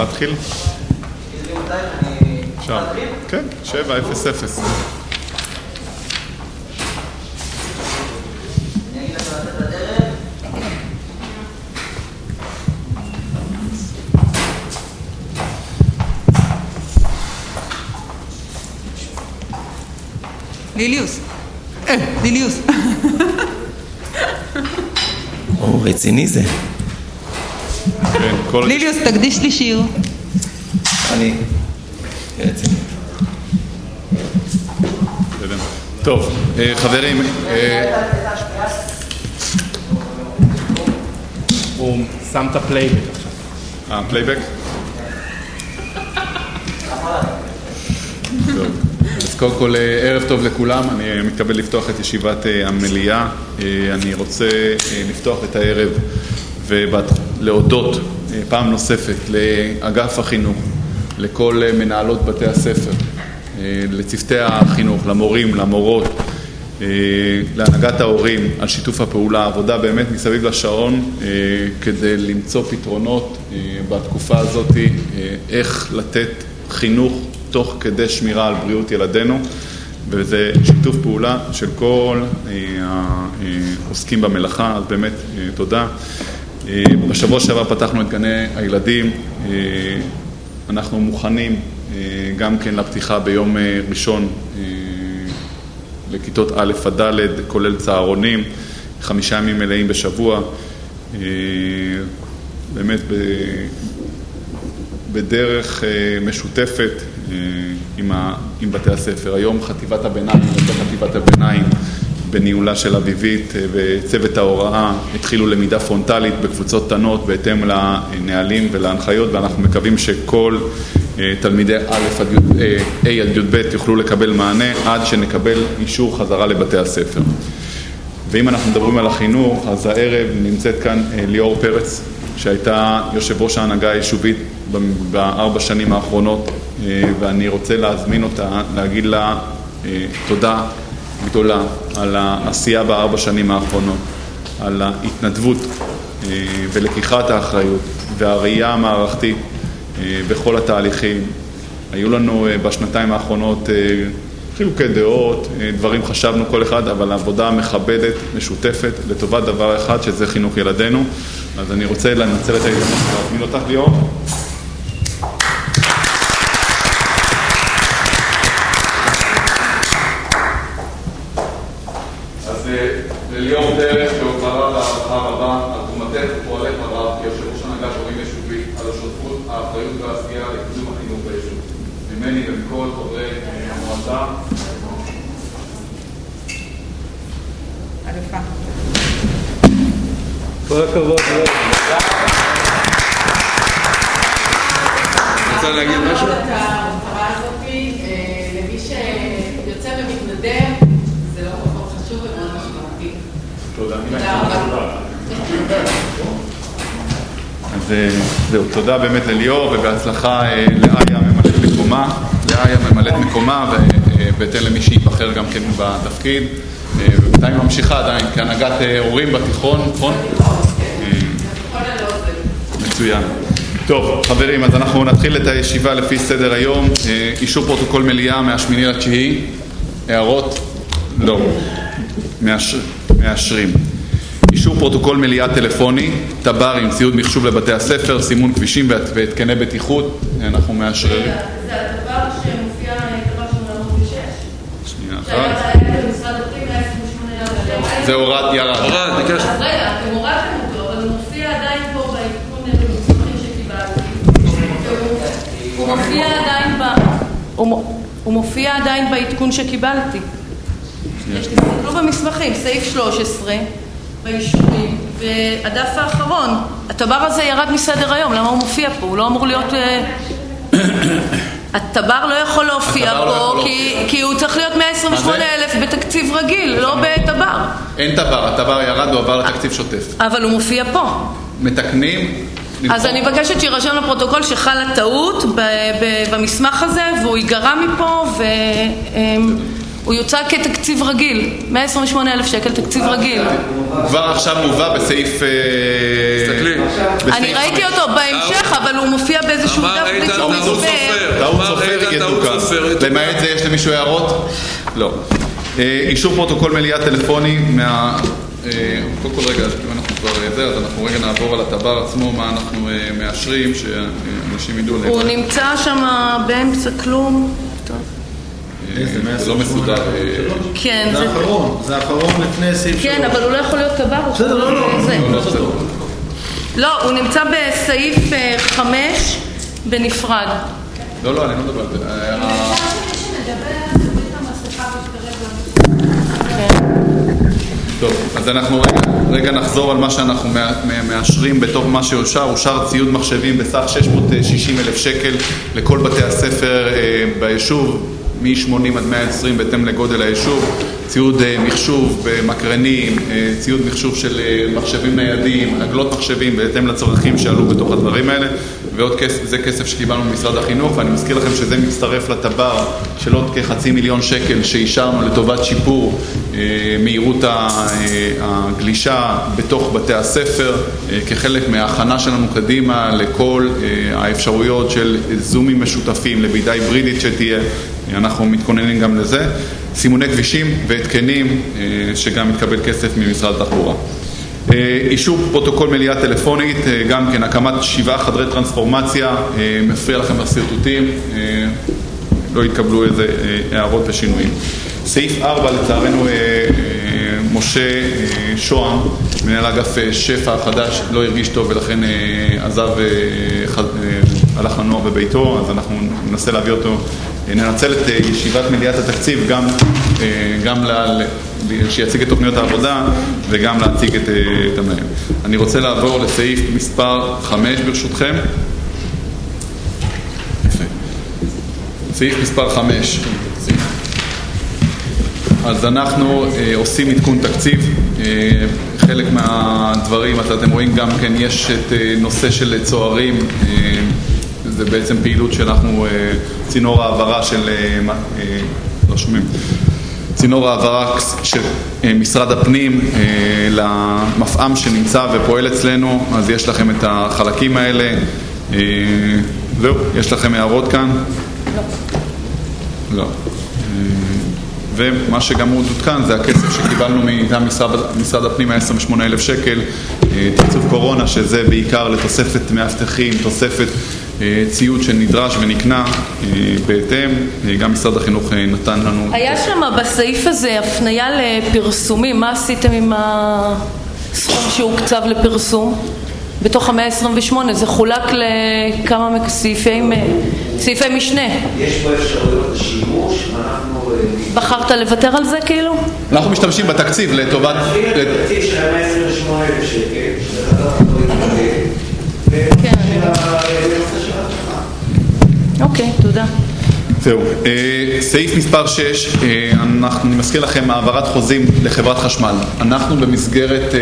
להתחיל? אפשר. כן, 7:00. ליליוס. או, רציני זה. ליליוס, תקדיש לי שיר. אני רציני. טוב, חברים, הוא שם את הפלייבק עכשיו. פלייבק? טוב. אז קודם כל, ערב טוב לכולם, אני מתכבד לפתוח את ישיבת המליאה. אני רוצה לפתוח את הערב ולהודות פעם נוספת לאגף החינוך, לכל מנהלות בתי הספר, לצוותי החינוך, למורים, למורות, להנהגת ההורים על שיתוף הפעולה, עבודה באמת מסביב לשעון כדי למצוא פתרונות בתקופה הזאת, איך לתת חינוך תוך כדי שמירה על בריאות ילדינו, וזה שיתוף פעולה של כל העוסקים במלאכה, אז באמת תודה. בשבוע שעבר פתחנו את גני הילדים, אנחנו מוכנים גם כן לפתיחה ביום ראשון לכיתות א' עד ד', כולל צהרונים, 5 ימים מלאים בשבוע, באמת בדרך משותפת עם בתי הספר. היום חטיבת הביניים בניהולה של אביבית וצוות ההוראה התחילו למידה פרונטלית בקבוצות קטנות בהתאם לנהלים ולהנחיות, ואנחנו מקווים שכל תלמידי A עד י"ב יוכלו לקבל מענה עד שנקבל אישור חזרה לבתי הספר. ואם אנחנו מדברים על החינוך, אז הערב נמצאת כאן ליאור פרץ, שהייתה יושב ראש ההנהגה היישובית ב4 שנים האחרונות, ואני רוצה להזמין אותה, להגיד לה תודה גדולה על העשייה ב4 שנים האחרונות, על ההתנדבות ולקיחת האחריות והראייה המערכתית בכל התהליכים. היו לנו בשנתיים האחרונות חילוקי דעות, דברים חשבנו כל אחד, אבל עבודה מכבדת, משותפת, לטובת דבר אחד, שזה חינוך ילדינו. אז אני רוצה לנצל את ההזדמנות להזמין אותך, ליאור. אז לליאור דרך והוקרה להערכה רבה על תרומתך ופועלך הרב כיושב ראש הנהגת הורים יישובית, על השותפות, האחריות והעשייה לקידום החינוך ביישוב. ממני ומכל חברי המועצה. אלופה. כל הכבוד. רוצה להגיד משהו? את ההוקרה הזאת למי שיוצא ומתנדב, זה לא פחות חשוב ומאוד משמעותי. תודה. תודה רבה. אז זהו, תודה באמת לליאור, ובהצלחה לאיה ממלאת מקומה, ובהתאם למי שיבחר גם כן בתפקיד. ובינתיים ממשיכה עדיין כהנהגת הורים בתיכון, נכון? מצוין. טוב, חברים, אז אנחנו נתחיל את הישיבה לפי סדר היום. אישור פרוטוקול מליאה מה8/9. הערות? לא. מאשרים. אישור פרוטוקול מליאה טלפוני, טברים, ציוד מחשוב לבתי הספר, סימון כבישים והתקני בטיחות, אנחנו מאשרים. זה הדבר שמופיע דבר שהוא 6. שנייה אחת. שהיה במשרד הפנים 128. זה הורד, ירד. אז רגע, אתם הורדתם אותו, אבל הוא מופיע עדיין פה בעדכון במסמכים שקיבלתי. הוא מופיע עדיין בעדכון שקיבלתי. תסתכלו במסמכים, סעיף 13. באישורים, והדף האחרון, הטבר הזה ירד מסדר היום, למה הוא מופיע פה? הוא לא אמור להיות... הטבר לא יכול להופיע פה, כי הוא צריך להיות 128,000 בתקציב רגיל, לא בטבר. אין טבר, הטבר ירד, הוא עבר לתקציב שוטף. אבל הוא מופיע פה. מתקנים... אז אני מבקשת שירשם לפרוטוקול שחלה טעות במסמך הזה, והוא ייגרע מפה, הוא יוצא כתקציב רגיל, 128,000 שקל תקציב רגיל. כבר עכשיו מובא בסעיף... אני ראיתי אותו בהמשך, אבל הוא מופיע באיזשהו דף בלי שום הסבר. טעות סופר יתוקן. למעט זה יש למישהו הערות? לא. אישור פרוטוקול מליאה טלפוני קודם כל רגע, אם אנחנו כבר זה, אז אנחנו רגע נעבור על הטבר עצמו, מה אנחנו מאשרים, שאנשים ידעו... הוא נמצא שם באמצע כלום. זה לא מסודר. כן, זה האחרון לפני סעיף 3. כן, אבל הוא לא יכול להיות טבר. בסדר, לא. לא, הוא נמצא בסעיף 5 בנפרד. לא, אני לא מדבר על זה. טוב, אז אנחנו רגע נחזור על מה שאנחנו מאשרים בתוך מה שאושר. אושר ציוד מחשבים בסך 660,000 שקל לכל בתי הספר ביישוב, מ-80 עד 120 בהתאם לגודל היישוב. ציוד מחשוב במקרנים, ציוד מחשוב של מחשבים ניידים, עגלות מחשבים בהתאם לצרכים שעלו בתוך הדברים האלה. ועוד כסף, זה כסף שקיבלנו ממשרד החינוך, ואני מזכיר לכם שזה מצטרף לטבר של עוד כ500,000 שקל שאישרנו לטובת שיפור מהירות הגלישה בתוך בתי הספר, כחלק מההכנה שלנו קדימה לכל האפשרויות של זומים משותפים, לבידה היברידית שתהיה, אנחנו מתכוננים גם לזה. סימוני כבישים והתקנים שגם מתקבל כסף ממשרד התחבורה. אישור פרוטוקול מליאה טלפונית, גם כן הקמת 7 חדרי טרנספורמציה, מפריע לכם בסרטוטים, לא התקבלו איזה הערות ושינויים. סעיף 4, לצערנו משה שוהם, מנהל אגף שפע החדש, לא הרגיש טוב ולכן עזב, הלך לנוע בביתו, אז אנחנו ננסה להביא אותו, ננצל את ישיבת מליאת התקציב גם שיציג את תוכניות העבודה וגם להציג את המנהל. אני רוצה לעבור לסעיף מספר 5 ברשותכם. יפה. סעיף מספר 5. אז אנחנו עושים עדכון תקציב. חלק מהדברים, אתם רואים גם כן, יש את נושא של צוערים, זה בעצם פעילות שאנחנו, צינור העברה של, לא שומעים, צינור העברה של משרד הפנים למפעם שנמצא ופועל אצלנו, אז יש לכם את החלקים האלה. זהו, יש לכם הערות כאן? לא. ומה שגם הוא דותקן זה הכסף שקיבלנו משרד הפנים, 28,000 שקל, תקצוב קורונה, שזה בעיקר לתוספת מאבטחים, תוספת ציוד שנדרש ונקנה בהתאם. גם משרד החינוך נתן לנו... היה שם בסעיף הזה הפניה לפרסומים, מה עשיתם עם הסכום שהוקצב לפרסום? בתוך ה-128 זה חולק לכמה סעיפי משנה. יש פה אפשרויות לשימוש, ואנחנו... בחרת לוותר על זה כאילו? אנחנו משתמשים בתקציב לטובת... נפעיל את התקציב של 128,000 שקל, שזה כן, אוקיי, תודה. זהו, סעיף מספר 6, אני מזכיר לכם העברת חוזים לחברת חשמל. אנחנו במסגרת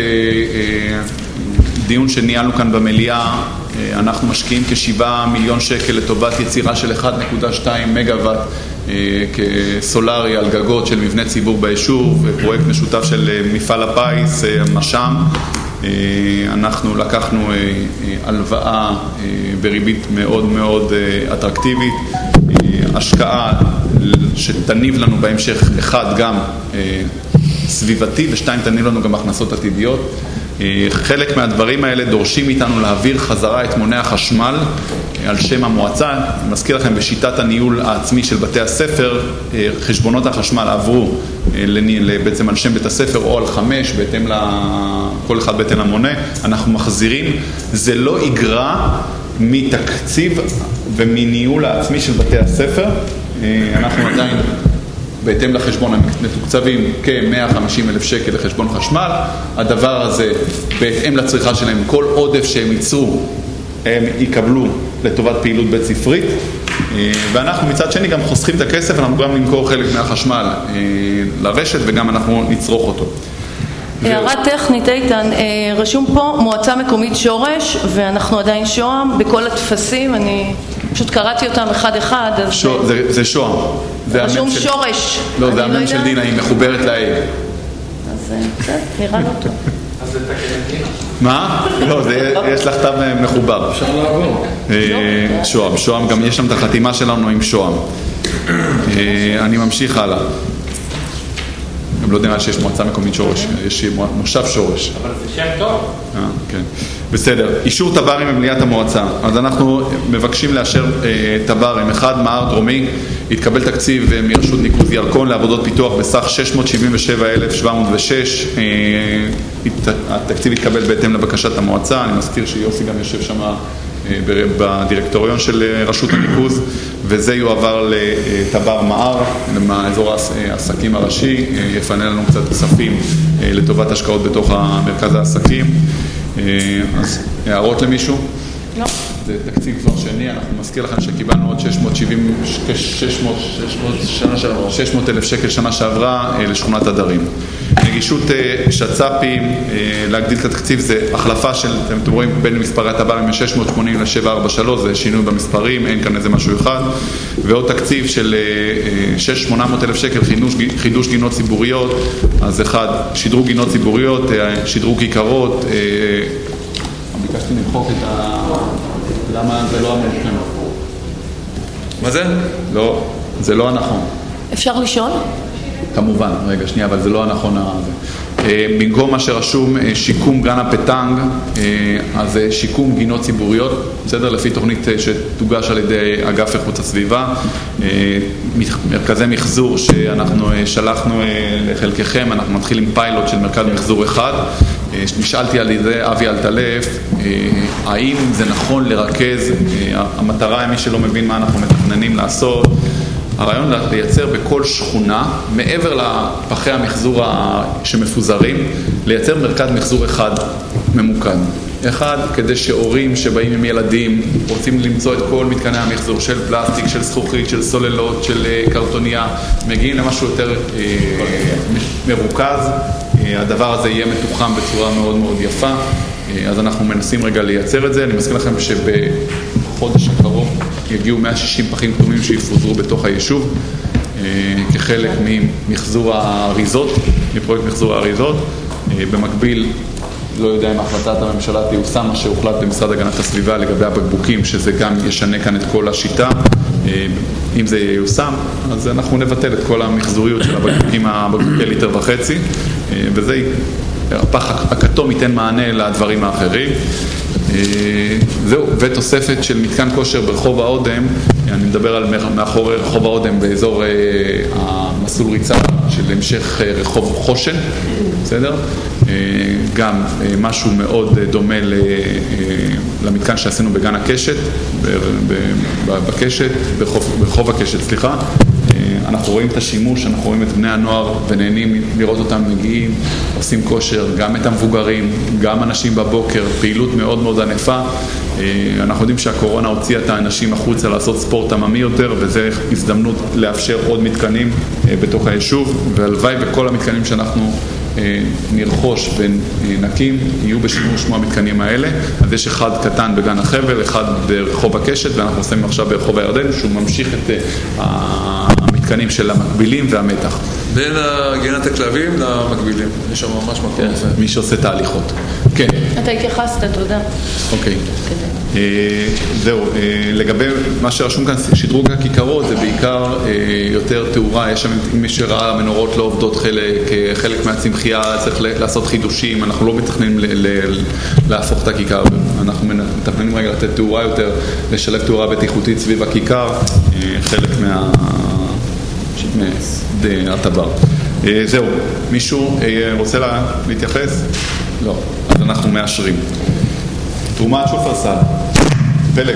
דיון שניהלנו כאן במליאה, אנחנו משקיעים כ7 מיליון שקל לטובת יצירה של 1.2 מגוואט כסולרי על גגות של מבני ציבור ביישוב, פרויקט משותף של מפעל הפיס, משם. אנחנו לקחנו הלוואה בריבית מאוד מאוד אטרקטיבית, השקעה שתניב לנו בהמשך, אחד גם סביבתי ושתיים תניב לנו גם הכנסות עתידיות. חלק מהדברים האלה דורשים איתנו להעביר חזרה את מוני החשמל על שם המועצה. אני מזכיר לכם, בשיטת הניהול העצמי של בתי הספר, חשבונות החשמל עברו בעצם על שם בית הספר או על 5, בהתאם כל אחד בהתאם למונה. אנחנו מחזירים, זה לא יגרע מתקציב ומניהול העצמי של בתי הספר. אנחנו עדיין בהתאם לחשבון המתוקצבים כ-150,000 שקל לחשבון חשמל. הדבר הזה בהתאם לצריכה שלהם, כל עודף שהם ייצרו הם יקבלו לטובת פעילות בית ספרית, ואנחנו מצד שני גם חוסכים את הכסף, אנחנו גם נמכור חלק מהחשמל לרשת וגם אנחנו נצרוך אותו. הערה טכנית, איתן, רשום פה מועצה מקומית שורש, ואנחנו עדיין שוהם בכל התפסים. אני פשוט קראתי אותם אחד-אחד, אז... זה שוהם. רשום שורש. לא, זה המם של דינה, היא מחוברת להעיל. אז זה נראה לא טוב. אז זה תקן את דינה. מה? לא, יש לך תו מחובר. אפשר לעבור. שוהם, גם יש שם את החתימה שלנו עם שוהם. אני ממשיך הלאה. גם לא יודע שיש מועצה מקומית שורש, יש מושב שורש. אבל זה שם טוב. כן. בסדר. אישור תברים במליאת המועצה. אז אנחנו מבקשים לאשר תברים. אחד, מער דרומי, התקבל תקציב מרשות ניקוז ירקון לעבודות פיתוח בסך 677,706. התקציב התקבל בהתאם לבקשת המועצה. אני מזכיר שיוסי גם יושב שם בדירקטוריון של רשות הניקוז, וזה יועבר לטבר מער, לאזור העסקים הראשי, יפנה לנו קצת כספים לטובת השקעות בתוך מרכז העסקים. אז הערות למישהו? לא. זה תקציב כבר שני, אנחנו מזכיר לכם שקיבלנו עוד 600,000 שקל שנה שעברה לשכונת הדרים. נגישות שצ"פים, להגדיל את התקציב, זה החלפה של, אתם רואים, בין מספרי התברים מ-680 ל-743, זה שינוי במספרים, אין כאן איזה משהו אחד, ועוד תקציב של 800,000 שקל חידוש גינות ציבוריות, אז אחד, שדרוג גינות ציבוריות, שדרוג כיכרות, ביקשתי למחוק את למה זה לא המעודכן? מה זה? לא, זה לא הנכון. אפשר לשאול? כמובן, רגע, שנייה, אבל זה לא הנכון הזה. במקום מה שרשום שיקום גן הפטנג, אז שיקום גינות ציבוריות, בסדר? לפי תוכנית שתוגש על ידי אגף איכות הסביבה, מרכזי מחזור שאנחנו שלחנו לחלקכם, אנחנו מתחיל עם פיילוט של מרכז מחזור אחד. נשאלתי על ידי אבי אלטלף, האם זה נכון לרכז, המטרה, מי שלא מבין מה אנחנו מתכננים לעשות, הרעיון לייצר בכל שכונה, מעבר לפחי המחזור שמפוזרים, לייצר מרכז מחזור אחד ממוקד. אחד, כדי שהורים שבאים עם ילדים רוצים למצוא את כל מתקני המחזור של פלסטיק, של זכוכית, של סוללות, של קרטוניה, מגיעים למשהו יותר מרוכז. הדבר הזה יהיה מתוחם בצורה מאוד מאוד יפה, אז אנחנו מנסים רגע לייצר את זה. אני מזכיר לכם שבחודש הקרוב יגיעו 160 פחים כתומים שיפוזרו בתוך היישוב, כחלק ממחזור האריזות, מפרויקט מחזור האריזות. במקביל, לא יודע אם החלטת הממשלה תיושם מה שהוחלט במשרד הגנת הסביבה לגבי הבקבוקים, שזה גם ישנה כאן את כל השיטה. אם זה ייושם, אז אנחנו נבטל את כל המחזוריות של הבקבוקי ליטר וחצי, וזה, הפח הכתום ייתן מענה לדברים האחרים. זהו, ותוספת של מתקן כושר ברחוב האודם, אני מדבר על מאחורי רחוב האודם באזור המסלול ריצה של המשך רחוב חושן, בסדר? גם משהו מאוד דומה למתקן שעשינו בגן הקשת, ברחוב הקשת, סליחה. אנחנו רואים את השימוש, אנחנו רואים את בני הנוער ונהנים לראות אותם מגיעים, עושים כושר, גם את המבוגרים, גם אנשים בבוקר, פעילות מאוד מאוד ענפה. אנחנו יודעים שהקורונה הוציאה את האנשים החוצה לעשות ספורט עממי יותר, וזה הזדמנות לאפשר עוד מתקנים בתוך היישוב, והלוואי בכל המתקנים שאנחנו נרכוש ונקים יהיו בשימוש כמו המתקנים האלה. אז יש אחד קטן בגן החבל, אחד ברחוב הקשת, ואנחנו עושים עכשיו ברחוב הירדן, שהוא ממשיך את המתקנים של המקבילים והמתח. בין גינת הכלבים למקבילים, יש שם ממש מקום. מי שעושה תהליכות. כן. אתה התייחסת, תודה. אוקיי. זהו, לגבי מה שרשום כאן, שדרוג הכיכרות, זה בעיקר יותר תאורה. יש שם, מי שראה, המנורות לא עובדות חלק מהצמחייה, צריך לעשות חידושים. אנחנו לא מתכננים להפוך את הכיכר, אנחנו מתכננים רגע לתת תאורה יותר, לשלב תאורה בטיחותית סביב הכיכר, חלק מהטבר. זהו, מישהו רוצה להתייחס? לא, אז אנחנו מאשרים. תרומת שופרסל, פלג.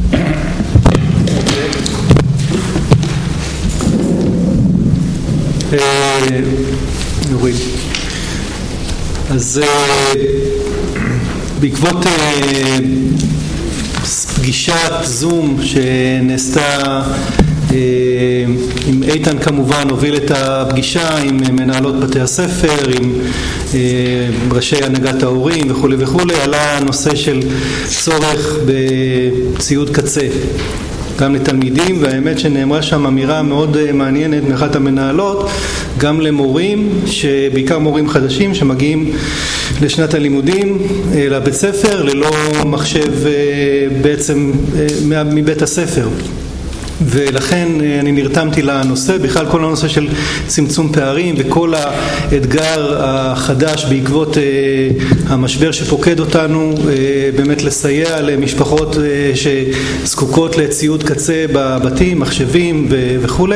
נוריד. אז בעקבות פגישת זום שנעשתה עם איתן, כמובן הוביל את הפגישה עם מנהלות בתי הספר, עם ראשי הנהגת ההורים וכו' וכו', עלה נושא של צורך בציוד קצה גם לתלמידים, והאמת שנאמרה שם אמירה מאוד מעניינת מאחת המנהלות, גם למורים, שבעיקר מורים חדשים שמגיעים לשנת הלימודים לבית ספר ללא מחשב בעצם מבית הספר. ולכן אני נרתמתי לנושא, בכלל כל הנושא של צמצום פערים וכל האתגר החדש בעקבות המשבר שפוקד אותנו, באמת לסייע למשפחות שזקוקות לציוד קצה בבתים, מחשבים וכו'.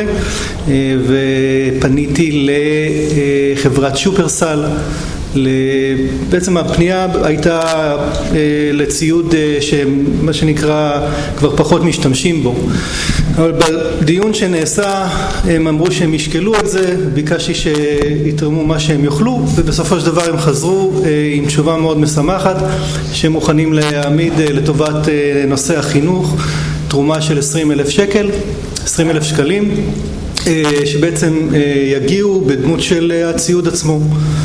ופניתי לחברת שופרסל. בעצם הפנייה הייתה לציוד שמה שנקרא כבר פחות משתמשים בו, אבל בדיון שנעשה הם אמרו שהם ישקלו את זה, ביקשתי שיתרמו מה שהם יוכלו, ובסופו של דבר הם חזרו עם תשובה מאוד משמחת שהם מוכנים להעמיד לטובת נושא החינוך תרומה של 20,000 שקלים שבעצם יגיעו בדמות של הציוד עצמו.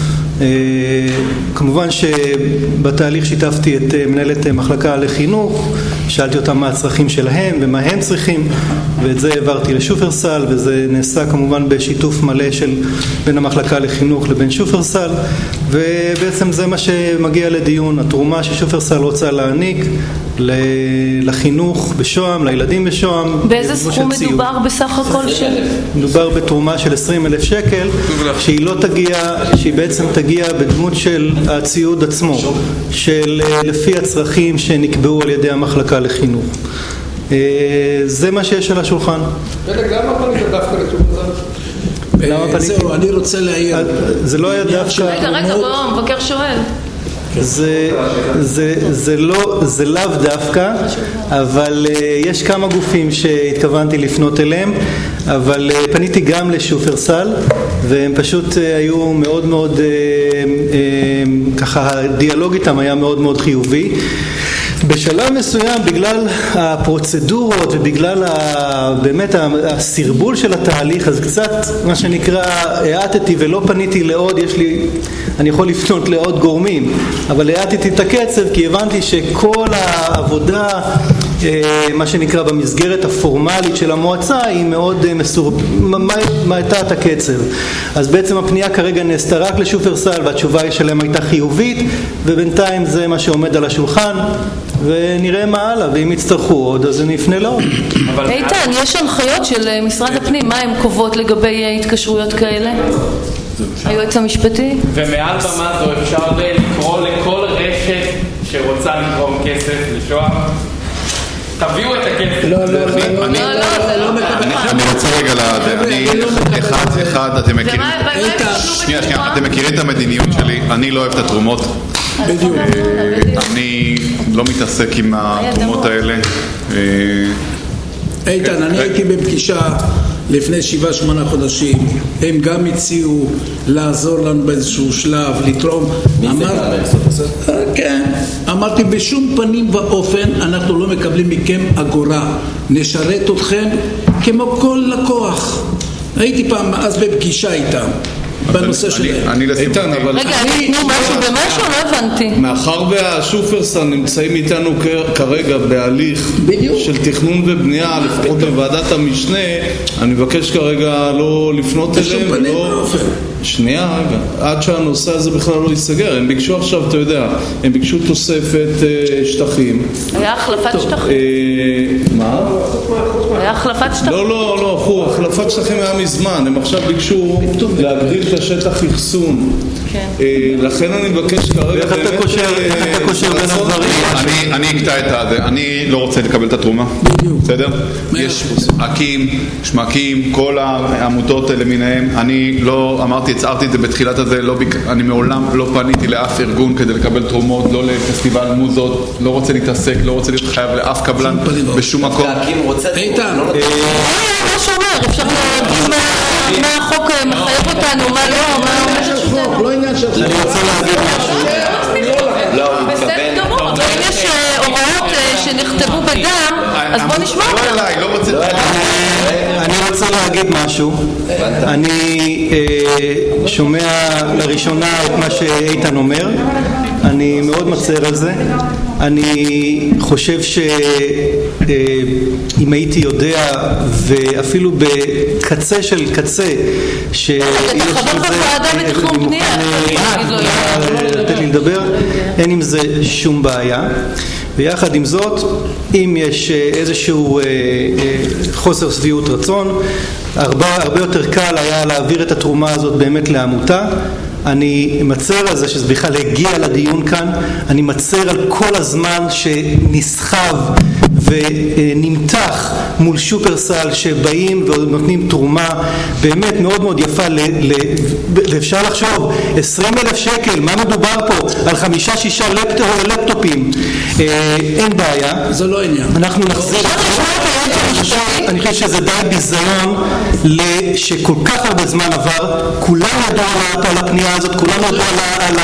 כמובן שבתהליך שיתפתי את מנהלת מחלקה לחינוך, שאלתי אותם מה הצרכים שלהם ומה הם צריכים, ואת זה העברתי לשופרסל, וזה נעשה כמובן בשיתוף מלא בין המחלקה לחינוך לבין שופרסל, ובעצם זה מה שמגיע לדיון, התרומה ששופרסל רוצה להעניק לחינוך בשוהם, לילדים בשוהם. באיזה סכום מדובר בסך הכל של? מדובר בתרומה של 20,000 שקל, שהיא לא תגיע, שהיא בעצם תגיע בדמות של הציוד עצמו, של לפי הצרכים שנקבעו על ידי המחלקה לחינוך. זה מה שיש על השולחן. למה פנית דווקא לתרומה? למה פניתי? זהו, אני רוצה להעיר. זה לא היה דווקא... רגע, בוא, מבקר שואל. זה לאו דווקא, אבל יש כמה גופים שהתכוונתי לפנות אליהם, אבל פניתי גם לשופרסל, והם פשוט היו מאוד מאוד, ככה הדיאלוג איתם היה מאוד מאוד חיובי. בשלב מסוים, בגלל הפרוצדורות ובגלל באמת הסרבול של התהליך, אז קצת מה שנקרא העטתי ולא פניתי לעוד, אני יכול לפנות לעוד גורמים, אבל העטתי את הקצב כי הבנתי שכל העבודה, מה שנקרא במסגרת הפורמלית של המועצה, היא מאוד מה הייתה את הקצב. אז בעצם הפנייה כרגע נעשתה רק לשופרסל, והתשובה שלהם הייתה חיובית, ובינתיים זה מה שעומד על השולחן, ונראה מה הלאה, ואם יצטרכו עוד אז אני אפנה לו. איתן, יש הנחיות של משרד הפנים, מה הם קובעות לגבי התקשרויות כאלה? היועץ המשפטי? ומעל במה זו אפשר לקרוא לכל רשת שרוצה לתרום כסף לשוהם, תביאו את הכסף. אני רוצה רגע אחד, אתם מכירים את המדיניות שלי, אני לא אוהב את התרומות, אני לא מתעסק עם התרומות האלה. איתן, אני הייתי בפגישה לפני 7-8 חודשים, הם גם הציעו לעזור לנו באיזשהו שלב, לתרום. אמרתי בשום פנים ואופן אנחנו לא מקבלים מכם אגורה, נשרת אתכם כמו כל לקוח. הייתי פעם אז בפגישה איתם בנושא שלהם. איתן, אבל רגע, אני אתנו משהו במשהו, לא הבנתי. מאחר והשופרסל נמצאים איתנו כרגע בהליך של תכנון ובנייה, לפחות בוועדת המשנה, אני מבקש כרגע לא לפנות אליהם ולא... שנייה, רגע, עד שהנושא הזה בכלל לא ייסגר. הם ביקשו עכשיו, אתה יודע, הם ביקשו תוספת שטחים. היה החלפת שטחים? מה? היה החלפת שטחים? לא, החלפת שטחים היה מזמן. הם עכשיו ביקשו להגדיל את השטח אחסון. לכן אני מבקש כרגע... איך אתה קושר בין הדברים? אני אקטע את זה, אני לא רוצה לקבל את התרומה, בסדר? יש עקים, שמקים, כל העמותות למיניהם, אני לא אמרתי, הצערתי את זה בתחילת הזה, אני מעולם לא פניתי לאף ארגון כדי לקבל תרומות, לא לפסטיבל מוזות, לא רוצה להתעסק, לא רוצה להיות חייב לאף קבלן בשום מקום. איתן, מה שאומר, אפשר להגיד מה החוק מחייב אותנו, מה לא, לא עניין של... אני רוצה להגיד משהו. בסדר גמור, אבל אם יש הוראות שנכתבו בדם, אז בוא נשמע אותם. אני רוצה להגיד משהו. אני שומע לראשונה את מה שאיתן אומר, אני מאוד מצר על זה. אני חושב שאם הייתי יודע, ואפילו בקצה של קצה, שיש אתה חבר בוועדה בתכנון בנייה, לתת לי לדבר, אין עם זה שום בעיה. ויחד עם זאת, אם יש איזשהו חוסר שביעות רצון, הרבה יותר קל היה להעביר את התרומה הזאת באמת לעמותה. אני מצר על זה שזה בכלל הגיע לדיון כאן. אני מצר על כל הזמן שנסחב ונמתח מול שופרסל שבאים ונותנים תרומה באמת מאוד מאוד יפה ואפשר לחשוב 20,000 שקל, מה מדובר פה? על 5-6 לפטופים. אין בעיה, זה לא עניין. אנחנו נחזיר. אני חושב שזה די ביזיון שכל כך הרבה זמן עבר, כולם ידעו על הפנייה הזאת, כולם ידעו על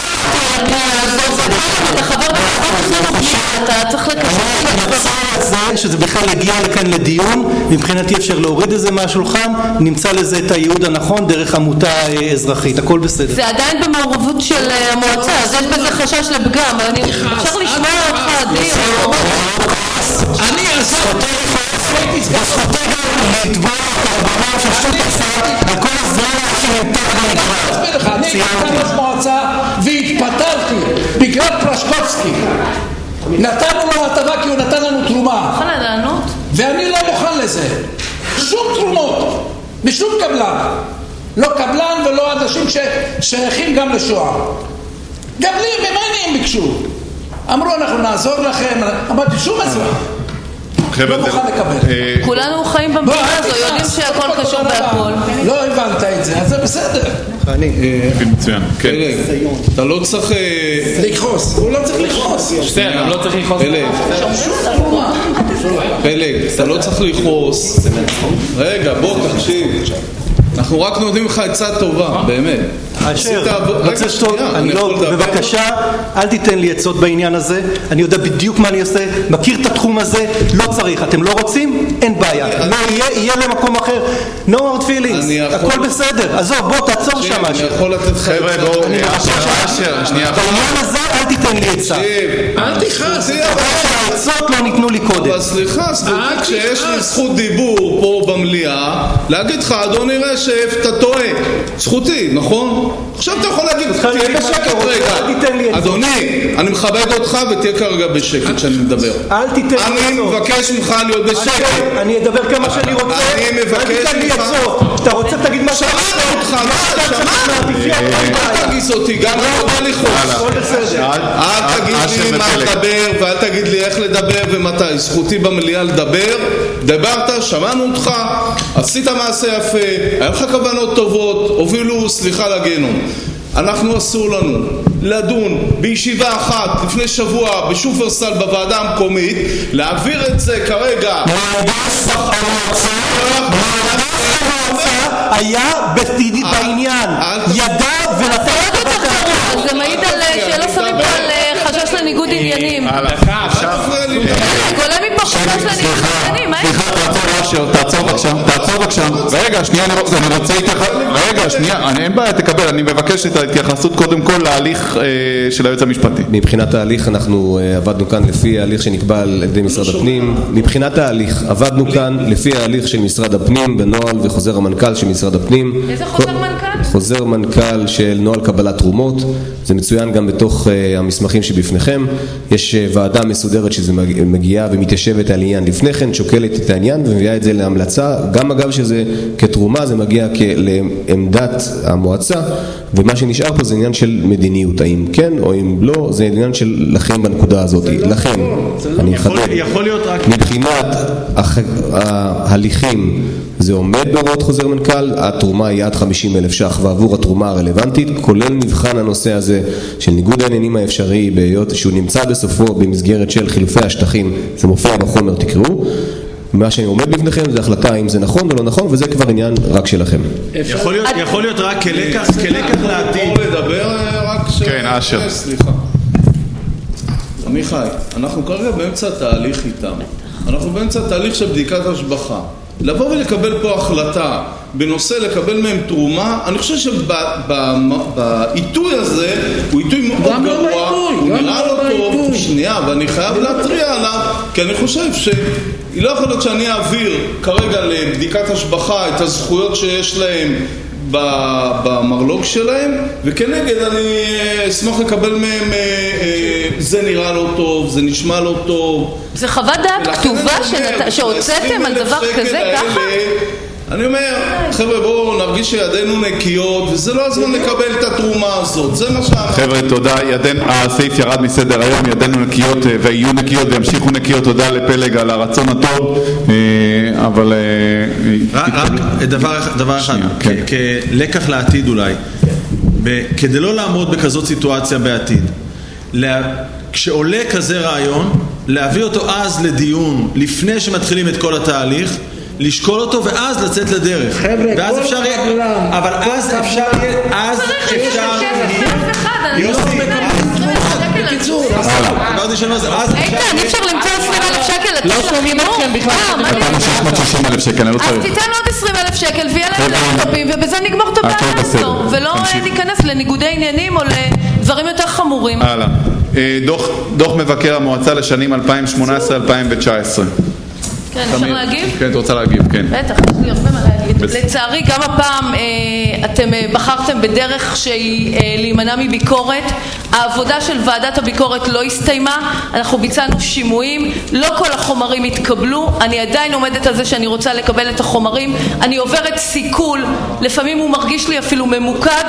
אתה חבר אתה צריך לקשר שזה בכלל הגיע לכאן לדיון. מבחינתי אפשר להוריד את זה מהשולחן, נמצא לזה את הייעוד הנכון דרך עמותה אזרחית, הכל בסדר. זה עדיין במעורבות של המועצה, אז יש בזה חשש לפגם, אבל אני אפשר לשמוע אותך עדיר. אני זכותי גם לתבוע את הרבנות של שופרסל וכל הזמן שנמתח בנקרא. אני הייתי במועצה והתפטרתי בגלל פרשקובסקי. נתנו לו הטבה כי הוא נתן לנו תרומה. מוכן לענות? ואני לא מוכן לזה. שום תרומות משום קבלן. לא קבלן ולא אנשים ששייכים גם לשואה. גם לי ממני הם ביקשו. אמרו אנחנו נעזור לכם. אמרתי שום עזרה. לא מוכן לקבל. כולנו חיים במדינה הזו, יודעים שהכל קשור בהכל. לא הבנת את זה, אז זה בסדר. מצוין, כן. אתה לא צריך לכעוס, הוא לא צריך לכעוס. בסדר, לא צריך לכעוס. פלג, אתה לא צריך לכעוס. רגע, בוא תקשיב. אנחנו רק נותנים לך עצה טובה, באמת. אשר, רוצה שטוב, אני לא, בבקשה, אל תיתן לי עצות בעניין הזה, אני יודע בדיוק מה אני עושה, מכיר את התחום הזה, לא צריך, אתם לא רוצים, אין בעיה, לא יהיה למקום אחר, no hard feelings, הכל בסדר, עזוב, בוא תעצור שם משהו. אני יכול לתת לך אשר, שנייה. בעניין הזה אל תיתן לי עצה. אל תכעס, העצות לא ניתנו לי קודם. אבל סליחה, כשיש לי זכות דיבור פה במליאה, להגיד לך, אדוני רשף, אתה טועה, זכותי, נכון? עכשיו אתה יכול להגיד, תהיה בשקט רגע. אדוני, אני מכבד אותך ותהיה כרגע בשקט כשאני מדבר. אל תיתן לי עצות. אני מבקש ממך להיות בשקט. אני אדבר כמה שאני רוצה. אני מבקש ממך. אתה רוצה תגיד מה שאתה רוצה. שמענו אותך, אל תגיס אותי, גם לא יודע לכעוס. אל תגיד לי מה לדבר ואל תגיד לי איך לדבר ומתי. זכותי במליאה לדבר. דברת, שמענו אותך, עשית מעשה יפה, היה לך כוונות טובות, הובילו, סליחה לגיהנום. אנחנו אסור לנו לדון בישיבה אחת לפני שבוע בשופרסל בוועדה המקומית, להעביר את זה כרגע היה בעניין, ידע ונתן. זה מעיד על שלא שמים פה על חשש לניגוד עניינים. גולה מפה חשש לניגוד עניינים. תעצור בבקשה. רגע, שנייה, אני רוצה להתייחס. רגע, שנייה, אין בעיה, תקבל. אני מבקש את ההתייחסות קודם כל להליך של היועץ המשפטי. מבחינת ההליך אנחנו עבדנו כאן לפי ההליך שנקבע על ידי משרד הפנים. מבחינת ההליך עבדנו כאן לפי ההליך של משרד הפנים בנוהל וחוזר המנכ"ל של משרד הפנים. איזה חוזר מנכ"ל? חוזר מנכ"ל של נוהל קבלת תרומות. זה מצוין גם בתוך המסמכים שבפניכם. יש ועדה מסודרת שזה מגיעה ומתיישבת על עניין לפני כן, שוקלת את העניין ומביאה את זה להמלצה. גם אגב שזה כתרומה זה מגיע לעמדת המועצה, ומה שנשאר פה זה עניין של מדיניות, האם כן או אם לא, זה עניין של לכם בנקודה הזאת. לכם, אני אחדד, מבחינת ההליכים זה עומד בהוראות חוזר מנכ"ל, התרומה היא עד 50,000 ש"ח ועבור התרומה הרלוונטית, כולל מבחן הנושא הזה של ניגוד העניינים האפשרי בהיות שהוא נמצא בסופו במסגרת של חילופי השטחים, זה מופיע בחומר, תקראו. מה שאני עומד בפניכם זה החלטה אם זה נכון או לא נכון, וזה כבר עניין רק שלכם. יכול להיות רק כלקח לעתיד. יכול לדבר רק כן, אשר. סליחה. עמיחי, אנחנו כרגע באמצע תהליך איתם. אנחנו באמצע תהליך של בדיקת השבחה. לבוא ולקבל פה החלטה בנושא לקבל מהם תרומה, אני חושב שבעיתוי הזה הוא עיתוי מאוד גרוע. הוא נראה לא טוב, שנייה, ואני חייב להטריע עליו, כי אני חושב שהיא לא יכולה להיות שאני אעביר כרגע לבדיקת השבחה את הזכויות שיש להם במרלוג שלהם, וכנגד אני אשמח לקבל מהם זה נראה לא טוב, זה נשמע לא טוב. זה חוות דעת כתובה שהוצאתם על דבר כזה ככה? אני אומר, חבר'ה, בואו נרגיש שידינו נקיות, וזה לא הזמן לקבל את התרומה הזאת, זה מה שאמרתי. חבר'ה, תודה, הסעיף ירד מסדר היום, ידינו נקיות ויהיו נקיות וימשיכו נקיות, תודה לפלג על הרצון הטוב, אבל... רק דבר אחד, כלקח לעתיד אולי, כדי לא לעמוד בכזאת סיטואציה בעתיד, כשעולה כזה רעיון, להביא אותו אז לדיון, לפני שמתחילים את כל התהליך, לשקול אותו ואז לצאת לדרך. ואז אפשר יהיה, אבל אז אפשר יהיה, יוסי, בקיצור, איתן, אי אפשר למצוא 20,000 שקל, לא שומעים אתכם בכלל. נתנו 660,000 שקל, אני לא צריך. אז תיתן עוד 20,000 שקל ויהיה להם לפטופים, ובזה נגמור את הבעיה הזו, ולא ניכנס לניגודי עניינים או לדברים יותר חמורים. הלאה. דוח מבקר המועצה לשנים 2018-2019. כן, אפשר להגיב? כן, את רוצה להגיב, כן. בטח, יש לי הרבה מה להגיד. לצערי, גם הפעם אתם בחרתם בדרך שהיא להימנע מביקורת. העבודה של ועדת הביקורת לא הסתיימה, אנחנו ביצענו שימועים, לא כל החומרים התקבלו, אני עדיין עומדת על זה שאני רוצה לקבל את החומרים, אני עוברת סיכול, לפעמים הוא מרגיש לי אפילו ממוקד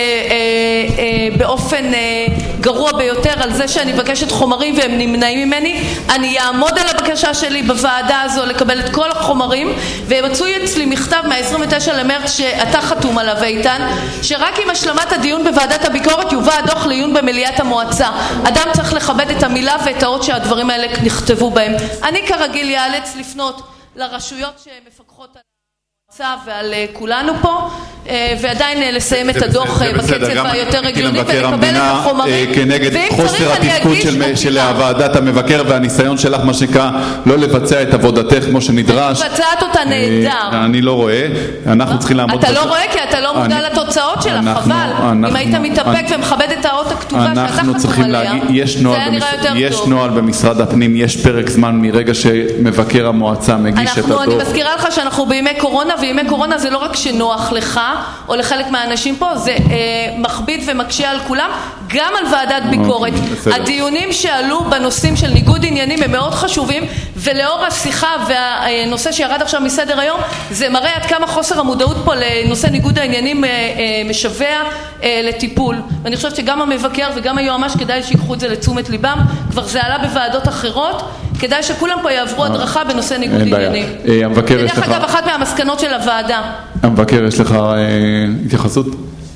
באופן גרוע ביותר על זה שאני מבקשת חומרים והם נמנעים ממני. אני אעמוד על הבקשה שלי בוועדה הזו לקבל את כל החומרים, ומצוי אצלי מכתב מה-29 למרץ שאתה חתום עליו איתן, שרק עם השלמת הדיון בוועדת הביקורת יובא הדוח לעיון במליאת המועצה. אדם צריך לכבד את המילה ואת האות שהדברים האלה נכתבו בהם. אני כרגיל יאלץ לפנות לרשויות שמפקחות על המועצה ועל כולנו פה, ועדיין לסיים את הדוח בקצב היותר הגיוני ולקבל את החומרים. כנגד חוסר התפקוד של ועדת המבקר והניסיון שלך, מה שנקרא, לא לבצע את עבודתך כמו שנדרש. אני מבצעת אותה נהדר. אני לא רואה. אנחנו צריכים לעמוד... אתה לא רואה כי אתה לא מודע לתוצאות שלה, חבל. אם היית מתאפק ומכבד את האות הכתובה שאתה חתום עליה, זה היה נראה יותר טוב. יש נוהל במשרד הפנים, יש פרק זמן מרגע שמבקר המועצה מגיש את הדוח. אני מזכירה לך שאנחנו בימי קורונה, וימי קורונה זה לא רק שנוח לך או לחלק מהאנשים פה, זה מכביד ומקשה על כולם, גם על ועדת ביקורת. הדיונים שעלו בנושאים של ניגוד עניינים הם מאוד חשובים, ולאור השיחה והנושא שירד עכשיו מסדר היום, זה מראה עד כמה חוסר המודעות פה לנושא ניגוד העניינים משווה לטיפול. ואני חושבת שגם המבקר וגם היועמ"ש כדאי שיקחו את זה לתשומת ליבם, כבר זה עלה בוועדות אחרות, כדאי שכולם פה יעברו הדרכה בנושא ניגוד עניינים. דרך אגב, אחת מהמסקנות של הוועדה. המבקר, יש לך התייחסות?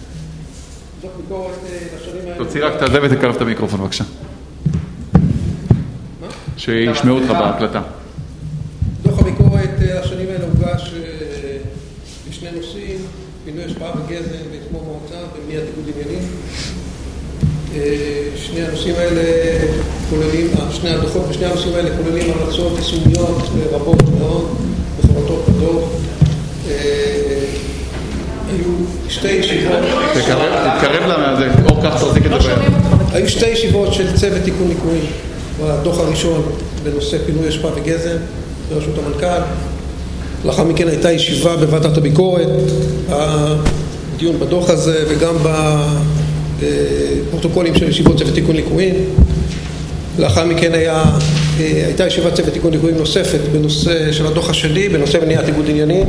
תוציא רק את זה ותקרב את המיקרופון בבקשה. שישמעו אותך בהקלטה. דוח הביקורת השנים האלה הוגש בשני נושאים, פינוי השפעה וגזם בתחום המועצה ומניעת ניגוד עניינים. שני הנושאים האלה כוללים, שני הדוחות בשני הנושאים האלה כוללים המלצות יישומיות רבות מאוד מפורטות בדוח. היו שתי ישיבות... תתקרב לה מהזה, או כך תחזיק את זה. היו שתי ישיבות של צוות תיקון ליקויים בדוח הראשון בנושא פינוי אשפה וגזם בראשות המנכ"ל. לאחר מכן הייתה ישיבה בוועדת הביקורת, הדיון בדוח הזה וגם בפרוטוקולים של ישיבות צוות תיקון ליקויים. לאחר מכן הייתה ישיבת צוות תיקון ליקויים נוספת בנושא של הדוח השני, בנושא מניעת ניגוד עניינים.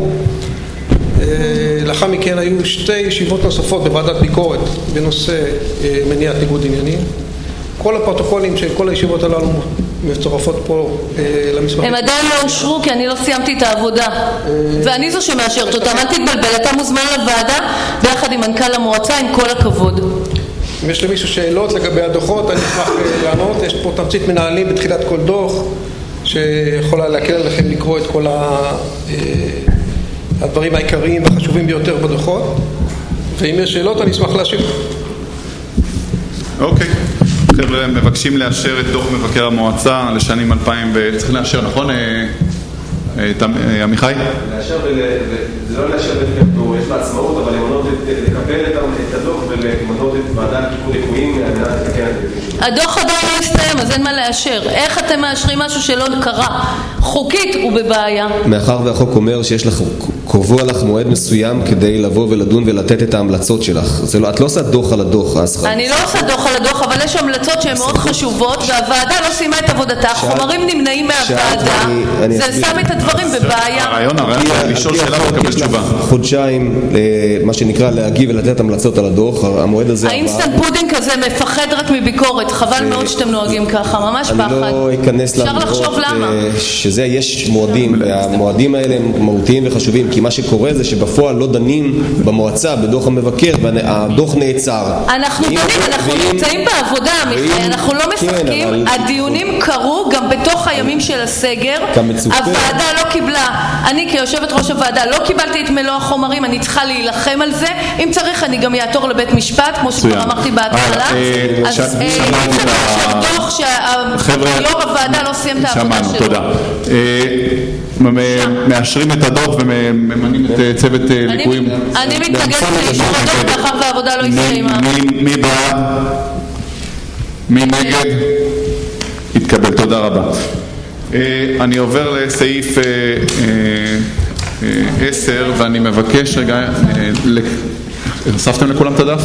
לאחר מכן היו שתי ישיבות נוספות בוועדת ביקורת בנושא מניעת ניגוד עניינים. כל הפרוטוקולים של כל הישיבות הללו מצורפות פה למסמכים. הם עדיין לא אושרו כי אני לא סיימתי את העבודה ואני זו שמאשרת אותם. אל תתבלבל, אתה מוזמן לוועדה ביחד עם מנכ"ל המועצה, עם כל הכבוד. אם יש למישהו שאלות לגבי הדוחות אני אשמח לענות. יש פה תמצית מנהלים בתחילת כל דוח שיכולה להקל עליכם לקרוא את כל הדברים העיקריים והחשובים ביותר בדוחות, ואם יש שאלות אני אשמח להשיב. אוקיי. חבר'ה, מבקשים לאשר את דוח מבקר המועצה לשנים 2000 צריכים לאשר, נכון? עמיחי? לאשר זה לא לאשר בפקטור, יש בעצמאות, אבל לקבל את הדוח ולמנות את ועדת תיקון ליקויים על מנת לתקן את זה. הדוח עדיין לא הסתיים, אז אין מה לאשר. איך אתם מאשרים משהו שלא קרה? חוקית הוא בבעיה. מאחר והחוק אומר שיש לך, קובע לך מועד מסוים כדי לבוא ולדון ולתת את ההמלצות שלך. את לא עושה דוח על הדוח. אני לא עושה דוח על הדוח, אבל יש המלצות שהן מאוד חשובות, והוועדה לא סיימה את עבודתה, חומרים נמנעים מהוועדה, זה שם את הדברים בבעיה. הרעיון לשאול שאלה ולקבל תשובה. חודשיים, מה שנקרא, להגיב ולתת המלצות על הדוח, המועד הזה... האינסטנט פודינג הזה מפחד רק מביקורת, חבל מאוד שאתם נוהגים ככה, ממש פחד. אני לא אכנס אפשר לחשוב למה. שזה יש מועדים, והמועדים האלה הם מהותיים וחשובים, כי מה שקורה זה שבפועל לא דנים במועצה, בדוח המבקר, והדוח נעצר. אנחנו דנים, אנחנו נמצאים בעבודה, מיכאל, אנחנו לא משחקים, הדיונים קרו גם בתוך הימים של הסגר, הוועדה לא קיבלה, אני כיושבת ראש הוועדה לא קיבלתי את מלוא החומרים, אני צריכה להילחם על זה, אם צריך אני גם יעתור לבית משפט, כמו שכבר אמרתי בהתחלה, אז דוח שיו"ר הוועדה לא סיים את העבודה שלו. תודה. מאשרים את הדוח וממנים את צוות ליקויים. אני מתנגדת לאישור הדוח מאחר והעבודה לא הסתיימה. מי בעד? מי נגד? התקבל, תודה רבה. אני עובר לסעיף 10 ואני מבקש רגע, הוספתם לכולם את הדף?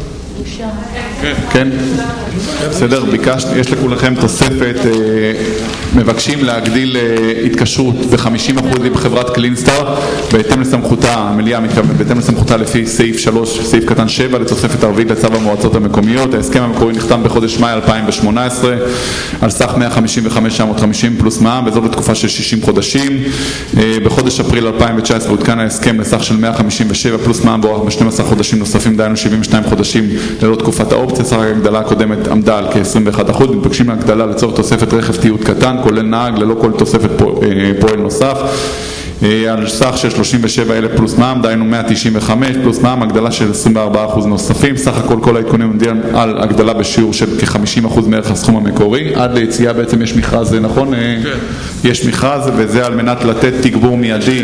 כן, בסדר, ביקשתי, יש לכולכם תוספת, מבקשים להגדיל התקשרות ב-50% עם חברת קלינסטאר בהתאם לסמכותה, המליאה מתכוונת, בהתאם לסמכותה לפי סעיף 3, סעיף קטן 7 לתוספת הרביעית לצו המועצות המקומיות. ההסכם המקורי נחתם בחודש מאי 2018 על סך 155,950 פלוס מע"מ, וזאת לתקופה של 60 חודשים. בחודש אפריל 2019 הותקן ההסכם לסך של 157 פלוס מע"מ באורך ב-12 חודשים נוספים, דהיינו 72 חודשים ללא תקופת האופציה. סך ההגדלה הקודמת עמדה על כ-21%, מתבקשים להגדלה לצורך תוספת רכב תיעוד קטן, כולל נהג, ללא כל תוספת פועל נוסף, על סך של 37,000 פלוס מע"מ, דהיינו 195 פלוס מע"מ, הגדלה של 24% נוספים. סך הכל כל העדכונים עומדים על הגדלה בשיעור של כ-50% מערך הסכום המקורי. עד ליציאה בעצם יש מכרז, נכון? יש מכרז, וזה על מנת לתת תגבור מיידי.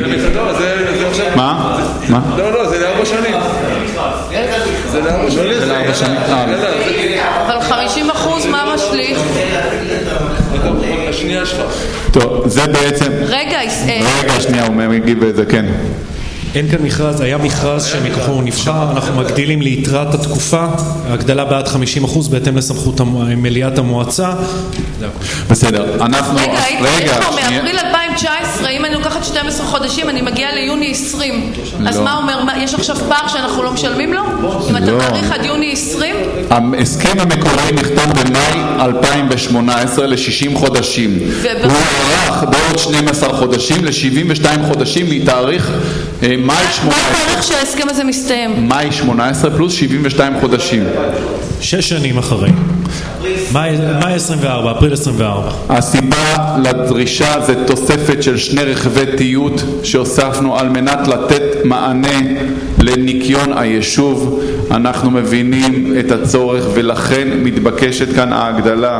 מה? לא, זה ל4 שנים. זה ל4 שנים. אבל 50% מה משליך? השנייה שלך. טוב, זה בעצם... רגע, שנייה, הוא מגיב את זה, כן. אין כאן מכרז, היה מכרז שמתוכו הוא נבחר, אנחנו מגדילים ליתרת התקופה, הגדלה בעד 50% בהתאם לסמכות מליאת המועצה. בסדר, אנחנו... רגע, מאפריל 2019, אם אני לוקחת 12 חודשים, אני מגיעה ליוני 20. אז מה אומר, יש עכשיו פער שאנחנו לא משלמים לו? אם אתה מעריך עד יוני 20? ההסכם המקורי נחתם במאי 2018 ל-60 חודשים. הוא ערך בעוד 12 חודשים ל-72 חודשים מתאריך מאי 18. מה התאריך שההסכם הזה מסתיים? מאי 18 פלוס 72 חודשים. 6 שנים אחרי. מאי 24, אפריל 24. הסיבה לדרישה זה תוספת של 2 רכבי תיעוד שהוספנו על מנת לתת מענה לניקיון היישוב. אנחנו מבינים את הצורך ולכן מתבקשת כאן ההגדלה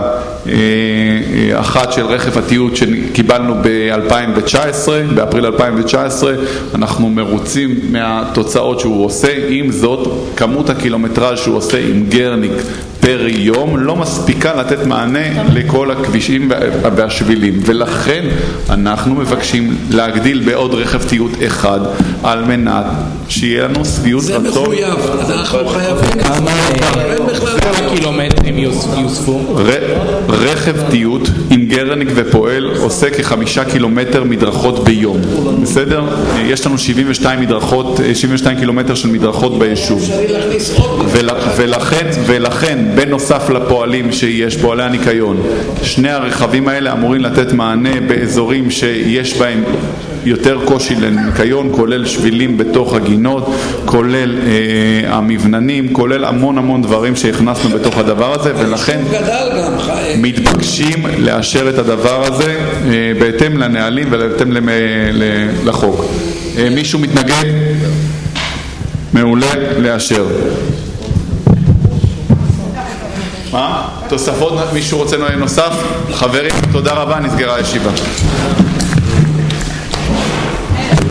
אחת של רכב התיעוד שקיבלנו ב-2019, באפריל 2019. אנחנו מרוצים מהתוצאות שהוא עושה. עם זאת, כמות הקילומטראז' שהוא עושה עם גרניק פר יום לא מספיקה לתת מענה לכל הכבישים והשבילים, ולכן אנחנו מבקשים להגדיל בעוד רכב תיעוד אחד על מנת שיהיה לנו סביעות רצון. זה מחויב, אנחנו חייבים. כמה קילומטרים יוספו? רכב תיעוד עם גרניק ופועל עושה כ5 קילומטר מדרכות ביום, בסדר? יש לנו 72 קילומטר של מדרכות ביישוב, ולכן בנוסף לפועלים שיש, פועלי הניקיון, 2 הרכבים האלה אמורים לתת מענה באזורים שיש בהם יותר קושי לניקיון, כולל שבילים בתוך הגינות, כולל המבננים, כולל המון דברים שהכנסנו בתוך הדבר הזה, ולכן מתבקשים לאשר את הדבר הזה בהתאם לנהלים ובהתאם לחוק. מישהו מתנגד? מעולה, לאשר. מה? תוספות? מישהו רוצה נוסף? חברים, תודה רבה, נסגרה הישיבה.